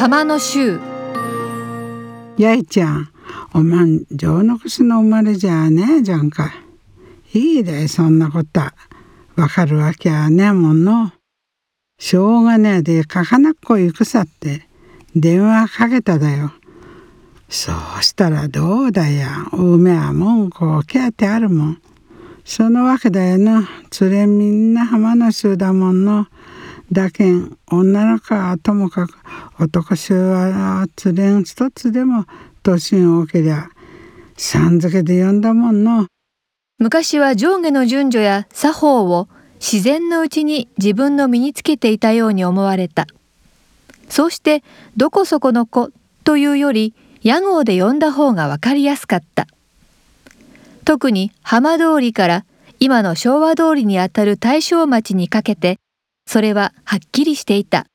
浜の衆。 やいちゃん、おまん上のくの生まれじゃねえじゃんか。いいでそんなことはわかるわけはねえもんの。しょうがねえでかかなっこ行くさって電話かけただよ。そうしたらどうだや、梅は文句をけってあるもん。そのわけだよな。連れみんな浜の衆だもんの。だけん女の子はともかく男衆は連れん一つでも年を多けりゃさん付けで呼んだもんの。 昔は上下の順序や作法を自然のうちに自分の身につけていたように思われた。そうしてどこそこの子というより屋号で呼んだ方がわかりやすかった。特に浜通りから今の昭和通りにあたる大正町にかけてそれははっきりしていた。